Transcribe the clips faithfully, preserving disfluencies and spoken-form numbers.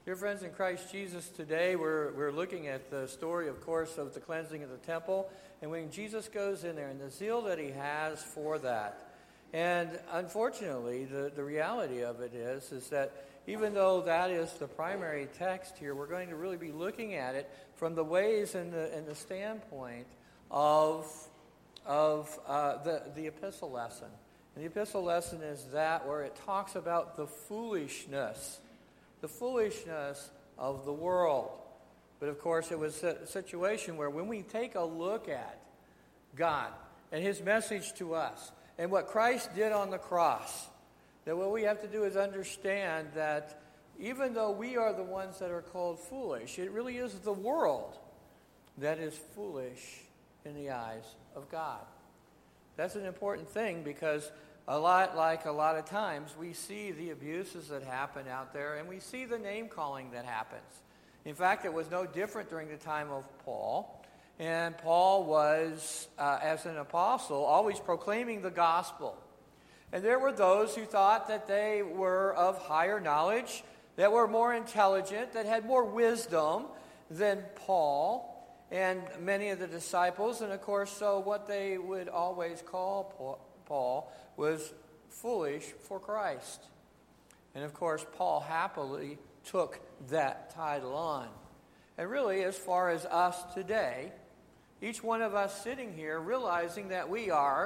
Dear friends in Christ Jesus, today we're, we're looking at the story, of course, of the cleansing of the temple. And when Jesus goes in there and the zeal that he has for that. And unfortunately, the, the reality of it is, is that even though that is the primary text here, we're going to really be looking at it from the ways and the, and the standpoint of, of uh, the, the epistle lesson. And the epistle lesson is that where it talks about the foolishness the foolishness of the world. But of course, it was a situation where when we take a look at God and his message to us and what Christ did on the cross, that what we have to do is understand that even though we are the ones that are called foolish, it really is the world that is foolish in the eyes of God. That's an important thing because A lot like a lot of times, we see the abuses that happen out there, and we see the name-calling that happens. In fact, it was no different during the time of Paul. And Paul was, uh, as an apostle, always proclaiming the gospel. And there were those who thought that they were of higher knowledge, that were more intelligent, that had more wisdom than Paul and many of the disciples. And, of course, so what they would always call Paul, Paul was foolish for Christ. And of course, Paul happily took that title on. And really, as far as us today, each one of us sitting here realizing that we are,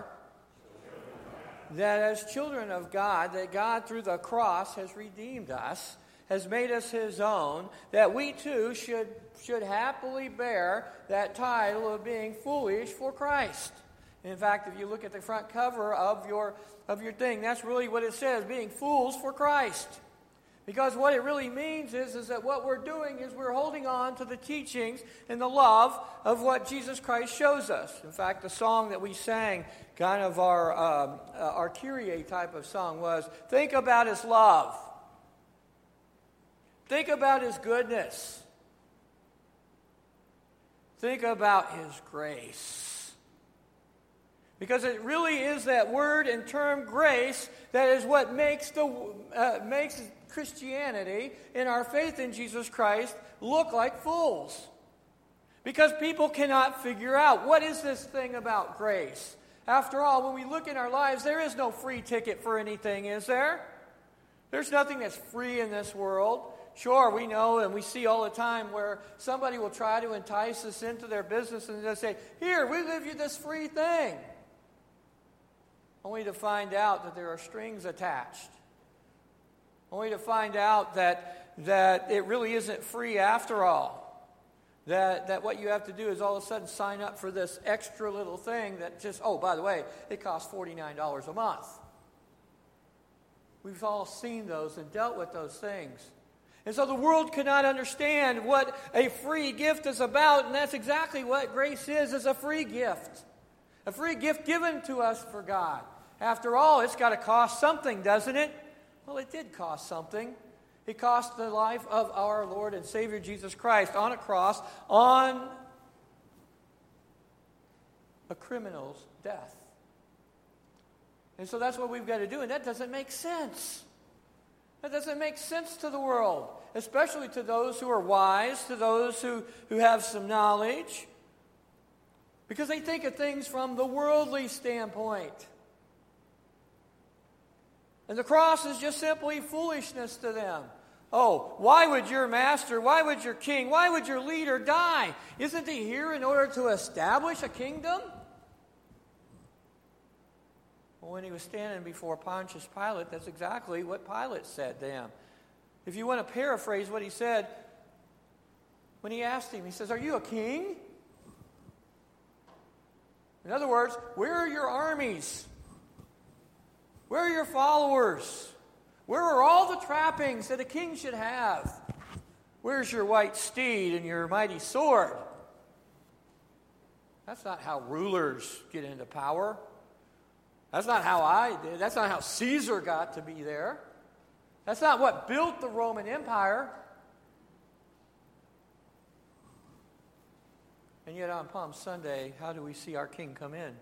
that as children of God, that God through the cross has redeemed us, has made us his own, that we too should, should happily bear that title of being foolish for Christ. In fact, if you look at the front cover of your of your thing, that's really what it says, being fools for Christ. Because what it really means is, is that what we're doing is we're holding on to the teachings and the love of what Jesus Christ shows us. In fact, the song that we sang, kind of our, um, uh, our Kyrie type of song was, think about his love. Think about his goodness. Think about his grace. Because it really is that word and term grace that is what makes the uh, makes Christianity and our faith in Jesus Christ look like fools. Because people cannot figure out, what is this thing about grace? After all, when we look in our lives, there is no free ticket for anything, is there? There's nothing that's free in this world. Sure, we know and we see all the time where somebody will try to entice us into their business and they'll say, here, we give you this free thing. Only to find out that there are strings attached. Only to find out that that it really isn't free after all. That that what you have to do is all of a sudden sign up for this extra little thing that just, oh, by the way, it costs forty-nine dollars a month. We've all seen those and dealt with those things. And so the world cannot understand what a free gift is about, and that's exactly what grace is, is a free gift. A free gift given to us for God. After all, it's got to cost something, doesn't it? Well, it did cost something. It cost the life of our Lord and Savior Jesus Christ on a cross, on a criminal's death. And so that's what we've got to do, and that doesn't make sense. That doesn't make sense to the world, especially to those who are wise, to those who, who have some knowledge, because they think of things from the worldly standpoint. And the cross is just simply foolishness to them. Oh, why would your master, why would your king, why would your leader die? Isn't he here in order to establish a kingdom? Well, when he was standing before Pontius Pilate, that's exactly what Pilate said to him. If you want to paraphrase what he said, when he asked him, he says, are you a king? In other words, where are your armies? Where are your followers? Where are all the trappings that a king should have? Where's your white steed and your mighty sword? That's not how rulers get into power. That's not how I did. That's not how Caesar got to be there. That's not what built the Roman Empire. And yet on Palm Sunday, how do we see our king come in?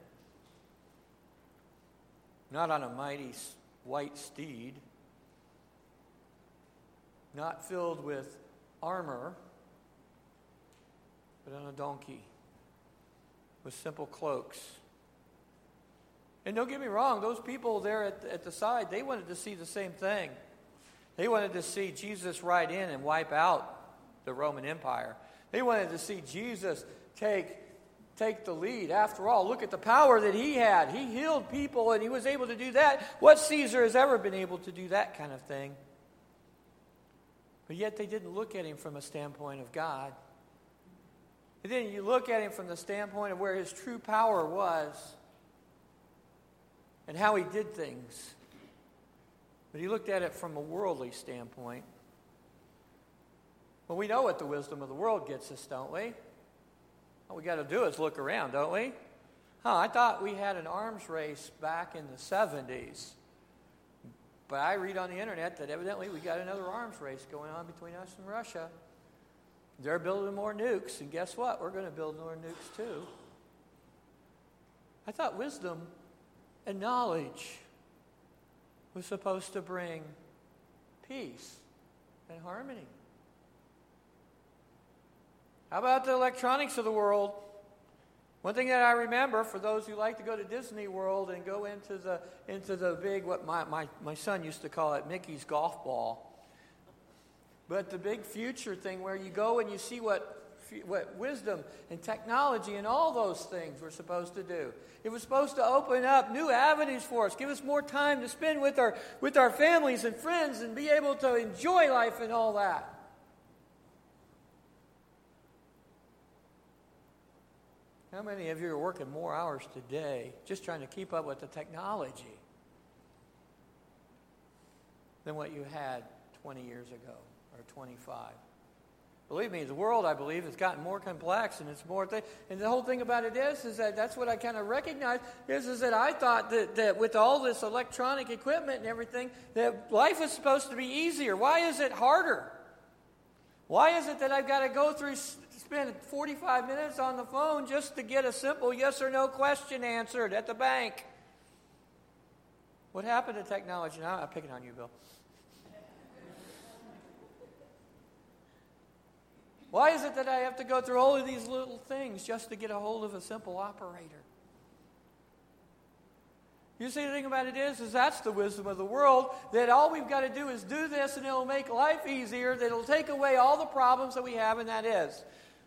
Not on a mighty white steed, not filled with armor, but on a donkey with simple cloaks. And don't get me wrong, those people there at, at the side, they wanted to see the same thing. They wanted to see Jesus ride in and wipe out the Roman Empire. They wanted to see Jesus take, take the lead. After all, look at the power that he had. He healed people and he was able to do that. What Caesar has ever been able to do that kind of thing? But yet they didn't look at him from a standpoint of God. They didn't look at him from the standpoint of where his true power was and how he did things. But he looked at it from a worldly standpoint. Well, we know what the wisdom of the world gets us, don't we? All we got to do is look around, don't we? Huh, I thought we had an arms race back in the seventies. But I read on the internet that evidently we got another arms race going on between us and Russia. They're building more nukes, and guess what? We're going to build more nukes too. I thought wisdom and knowledge was supposed to bring peace and harmony. How about the electronics of the world? One thing that I remember, for those who like to go to Disney World and go into the into the big, what my, my, my son used to call it, Mickey's golf ball. But the big future thing where you go and you see what, what wisdom and technology and all those things were supposed to do. It was supposed to open up new avenues for us, give us more time to spend with our, with our families and friends and be able to enjoy life and all that. How many of you are working more hours today just trying to keep up with the technology than what you had twenty years ago or twenty-five? Believe me, the world, I believe, has gotten more complex and it's more thing. And the whole thing about it is, is that that's what I kind of recognize is, is that I thought that, that with all this electronic equipment and everything, that life is supposed to be easier. Why is it harder? Why is it that I've got to go through, spend forty-five minutes on the phone just to get a simple yes or no question answered at the bank? What happened to technology? Now I'm picking on you, Bill. Why is it that I have to go through all of these little things just to get a hold of a simple operator? You see, the thing about it is, is that's the wisdom of the world, that all we've got to do is do this and it'll make life easier, that it'll take away all the problems that we have, and that is.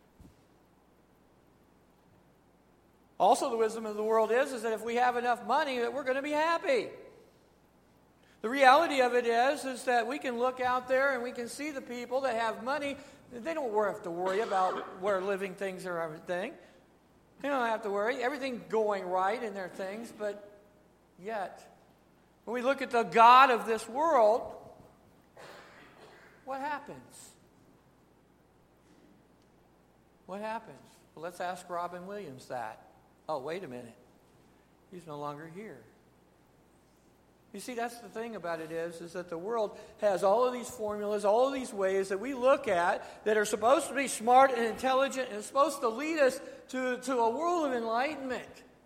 Also, the wisdom of the world is, is that if we have enough money, that we're going to be happy. The reality of it is, is that we can look out there and we can see the people that have money. They don't have to worry about where living things are, everything. They don't have to worry. Everything's going right in their things, but yet, when we look at the God of this world, what happens? What happens? Well, let's ask Robin Williams that. Oh, wait a minute. He's no longer here. You see, that's the thing about it is, is that the world has all of these formulas, all of these ways that we look at that are supposed to be smart and intelligent and supposed to lead us to, to a world of enlightenment.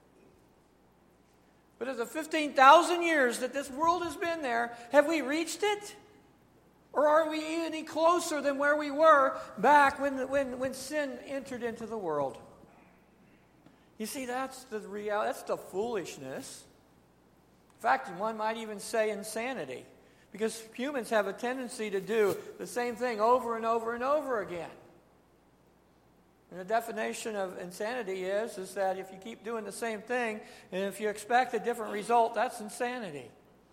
But of the fifteen thousand years that this world has been there, have we reached it? Or are we any closer than where we were back when, when, when sin entered into the world? You see, that's the reality. That's the foolishness. In fact, one might even say insanity. Because humans have a tendency to do the same thing over and over and over again. And the definition of insanity is, is that if you keep doing the same thing, and if you expect a different result, that's insanity.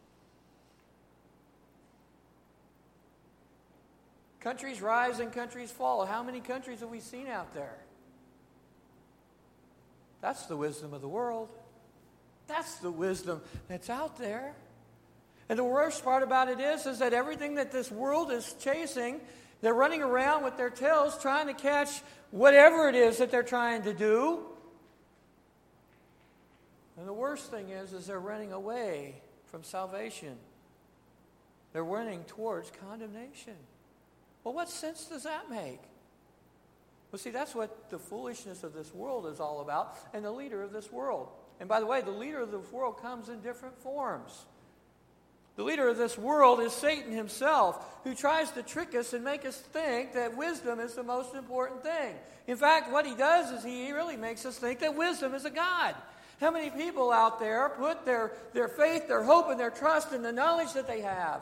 Countries rise and countries fall. How many countries have we seen out there? That's the wisdom of the world. That's the wisdom that's out there. And the worst part about it is, is that everything that this world is chasing, they're running around with their tails trying to catch whatever it is that they're trying to do. And the worst thing is, is they're running away from salvation. They're running towards condemnation. Well, what sense does that make? Well, see, that's what the foolishness of this world is all about, and the leader of this world. And by the way, the leader of this world comes in different forms. The leader of this world is Satan himself, who tries to trick us and make us think that wisdom is the most important thing. In fact, what he does is he really makes us think that wisdom is a god. How many people out there put their, their faith, their hope, and their trust in the knowledge that they have?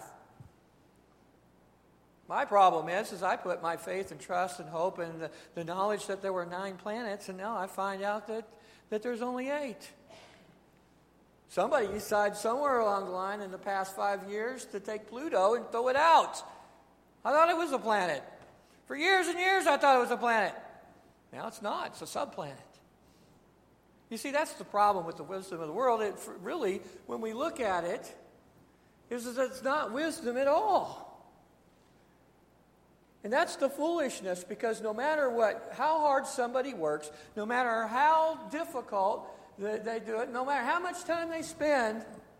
My problem is, is I put my faith and trust and hope in the, the knowledge that there were nine planets, and now I find out that, that there's only eight. Somebody decided somewhere along the line in the past five years to take Pluto and throw it out. I thought it was a planet. For years and years I thought it was a planet. Now it's not. It's a subplanet. You see, that's the problem with the wisdom of the world. It really, when we look at it, is that it's not wisdom at all. And that's the foolishness, because no matter what, how hard somebody works, no matter how difficult they, they do it, no matter how much time they spend,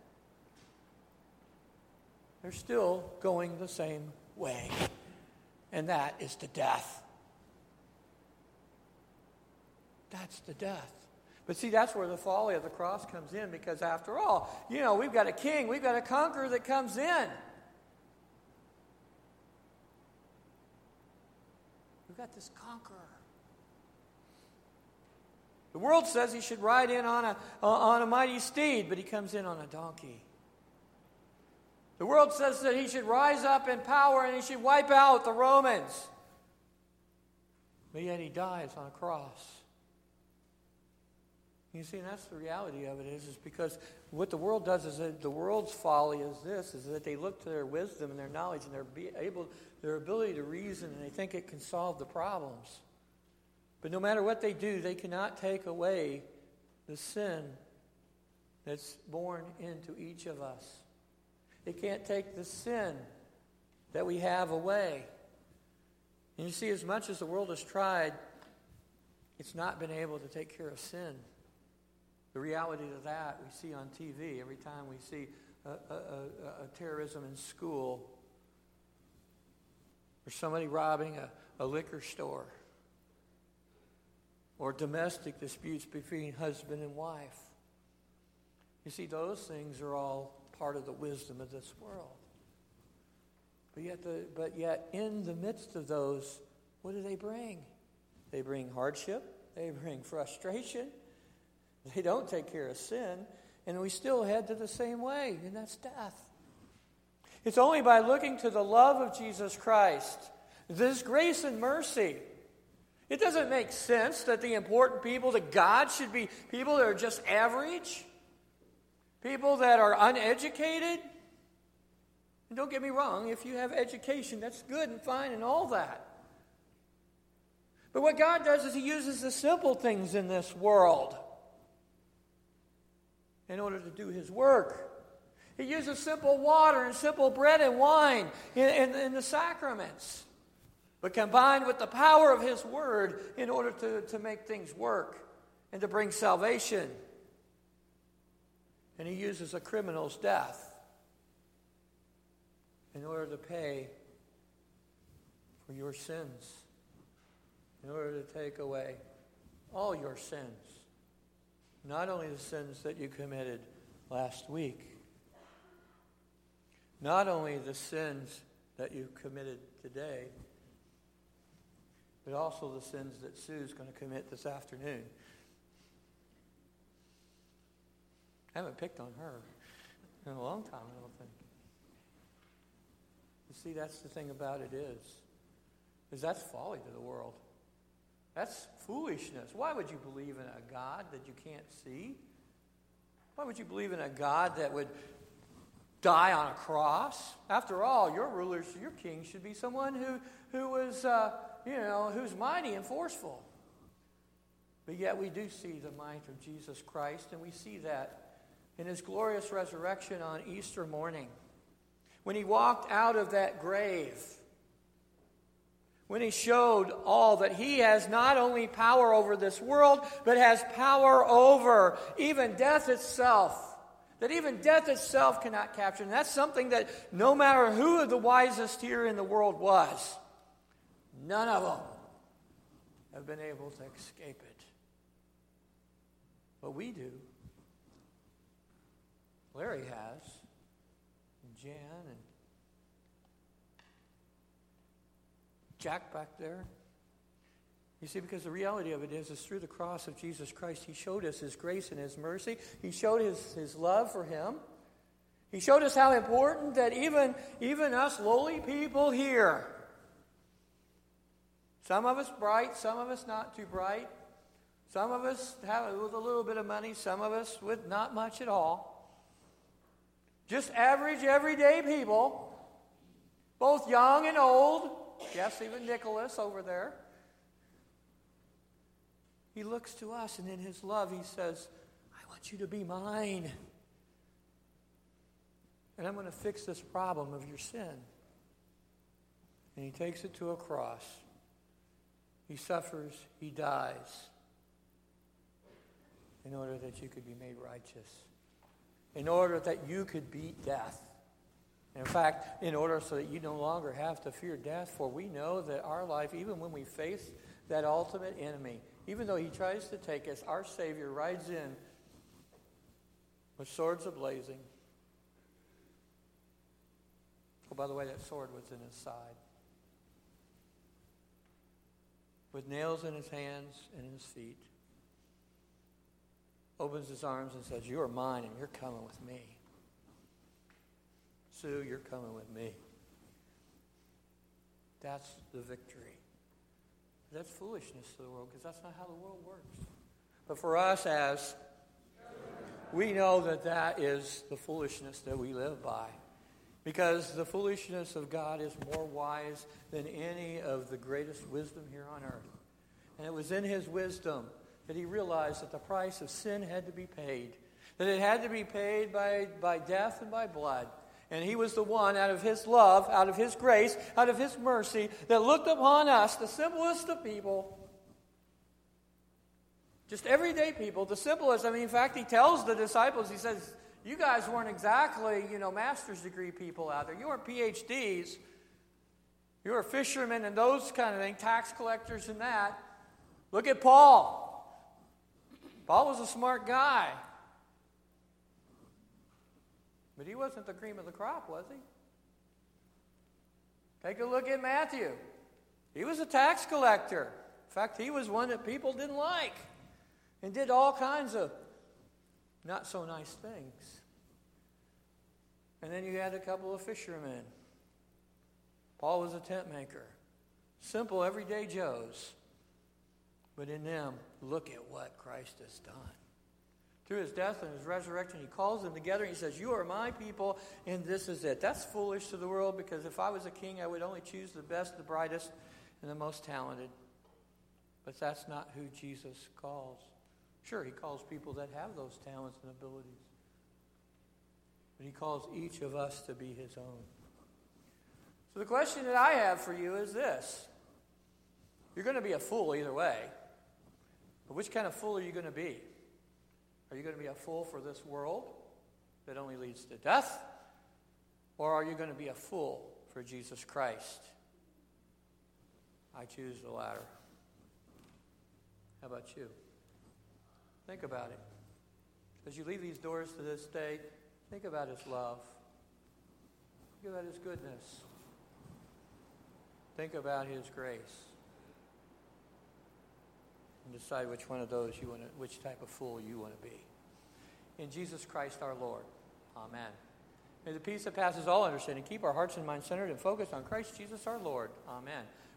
they're still going the same way. And that is to death. That's the death. But see, that's where the folly of the cross comes in, because after all, you know, we've got a king, we've got a conqueror that comes in. We've got this conqueror. The world says he should ride in on a, on a mighty steed, but he comes in on a donkey. The world says that he should rise up in power and he should wipe out the Romans. But yet he dies on a cross. You see, and that's the reality of it is, is because what the world does is that the world's folly is this, is that they look to their wisdom and their knowledge and their be able, their ability to reason, and they think it can solve the problems. But no matter what they do, they cannot take away the sin that's born into each of us. They can't take the sin that we have away. And you see, as much as the world has tried, it's not been able to take care of sin. The reality of that we see on T V every time we see a, a, a, a terrorism in school, or somebody robbing a, a liquor store, or domestic disputes between husband and wife. You see, those things are all part of the wisdom of this world. But yet, the, but yet in the midst of those, what do they bring? They bring hardship. They bring frustration. They don't take care of sin, and we still head to the same way, and that's death. It's only by looking to the love of Jesus Christ, this grace and mercy. It doesn't make sense that the important people to God should be people that are just average, people that are uneducated. And don't get me wrong, if you have education, that's good and fine and all that. But what God does is he uses the simple things in this world in order to do his work. He uses simple water and simple bread and wine in, in, in the sacraments, but combined with the power of his word in order to, to make things work and to bring salvation. And he uses a criminal's death in order to pay for your sins, in order to take away all your sins. Not only the sins that you committed last week, not only the sins that you committed today, but also the sins that Sue's going to commit this afternoon. I haven't picked on her in a long time, I don't think. You see, that's the thing about it is, is that's folly to the world. That's foolishness. Why would you believe in a God that you can't see? Why would you believe in a God that would die on a cross? After all, your rulers, your king should be someone who, who was, uh, you know, who's mighty and forceful. But yet we do see the might of Jesus Christ, and we see that in his glorious resurrection on Easter morning. When he walked out of that grave, when he showed all that he has not only power over this world, but has power over even death itself. That even death itself cannot capture. And that's something that no matter who the wisest here in the world was, none of them have been able to escape it. But we do. Larry has. Jan and Jack back there. You see, because the reality of it is, is through the cross of Jesus Christ, He showed us His grace and His mercy. He showed His, His love for Him. He showed us how important that even, even us lowly people here, some of us bright, some of us not too bright, some of us have with a little bit of money, some of us with not much at all. Just average, everyday people, both young and old. Yes, even Nicholas over there. He looks to us, and in His love, He says, I want you to be mine. And I'm going to fix this problem of your sin. And He takes it to a cross. He suffers. He dies. In order that you could be made righteous. In order that you could beat death. And in fact, in order so that you no longer have to fear death. For we know that our life, even when we face that ultimate enemy, even though he tries to take us, our Savior rides in with swords a-blazing. Oh, by the way, that sword was in His side. With nails in His hands and His feet. Opens His arms and says, you are mine and you're coming with me. Sue, you're coming with me. That's the victory. That's foolishness to the world because that's not how the world works. But for us as, we know that that is the foolishness that we live by. Because the foolishness of God is more wise than any of the greatest wisdom here on earth. And it was in His wisdom that He realized that the price of sin had to be paid. That it had to be paid by, by death and by blood. And He was the one, out of His love, out of His grace, out of His mercy, that looked upon us, the simplest of people. Just everyday people, the simplest. I mean, in fact, He tells the disciples, He says, you guys weren't exactly, you know, master's degree people out there. You weren't P H Ds. You were fishermen and those kind of things, tax collectors and that. Look at Paul. Paul was a smart guy. But he wasn't the cream of the crop, was he? Take a look at Matthew. He was a tax collector. In fact, he was one that people didn't like and did all kinds of not so nice things. And then you had a couple of fishermen. Paul was a tent maker. Simple, everyday Joes. But in them, look at what Christ has done. Through His death and His resurrection, He calls them together and He says, you are my people, and this is it. That's foolish to the world because if I was a king, I would only choose the best, the brightest, and the most talented. But that's not who Jesus calls. Sure, He calls people that have those talents and abilities. But He calls each of us to be His own. So the question that I have for you is this. You're going to be a fool either way. But which kind of fool are you going to be? Are you going to be a fool for this world that only leads to death? Or are you going to be a fool for Jesus Christ? I choose the latter. How about you? Think about it. As you leave these doors to this day, think about His love. Think about His goodness. Think about His grace. And decide which one of those you want to, which type of fool you want to be. In Jesus Christ our Lord. Amen. May the peace that passes all understanding keep our hearts and minds centered and focused on Christ Jesus our Lord. Amen.